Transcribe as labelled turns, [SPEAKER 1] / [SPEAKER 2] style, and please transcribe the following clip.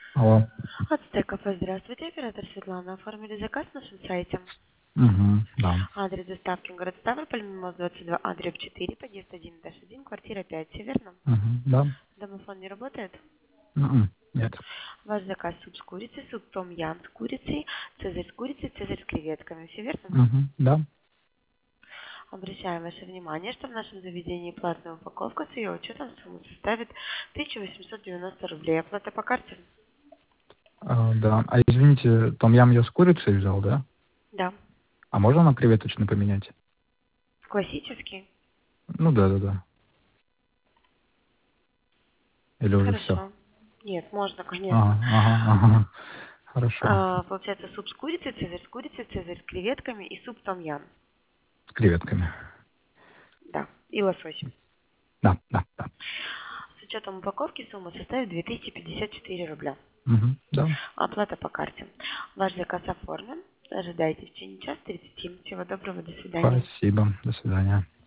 [SPEAKER 1] Алло.
[SPEAKER 2] От Стекофа, здравствуйте, оператор Светлана. Оформили заказ на нашем сайте.
[SPEAKER 1] Угу, да.
[SPEAKER 2] Адрес доставки город Ставрополь, Мимоз 22, адрес 4, подъезд 1-1, квартира 5, все верно?
[SPEAKER 1] Угу, да.
[SPEAKER 2] Домофон не работает?
[SPEAKER 1] Нет.
[SPEAKER 2] Ваш заказ суп с курицей, суп том-ям с курицей, цезарь с курицей, цезарь с креветками, все верно?
[SPEAKER 1] Угу, да.
[SPEAKER 2] Обращаем ваше внимание, что в нашем заведении платная упаковка с ее учетом сумма составит 1890 рублей. Оплата по карте?
[SPEAKER 1] Да. А извините, том-ям я с курицей взял, да?
[SPEAKER 2] Да.
[SPEAKER 1] А можно на креветочный поменять?
[SPEAKER 2] Классический?
[SPEAKER 1] Ну да. Или уже все?
[SPEAKER 2] Хорошо. Нет, можно, конечно.
[SPEAKER 1] Ага. Хорошо.
[SPEAKER 2] Получается суп с курицей, цезарь с креветками и суп том-ям.
[SPEAKER 1] С креветками.
[SPEAKER 2] Да, и лосось.
[SPEAKER 1] Да.
[SPEAKER 2] С учетом упаковки сумма составит 2054 рубля.
[SPEAKER 1] Угу, да.
[SPEAKER 2] Оплата по карте. Ваш заказ оформлен. Ожидайте в течение часа 30. Всего доброго, до свидания.
[SPEAKER 1] Спасибо. До свидания.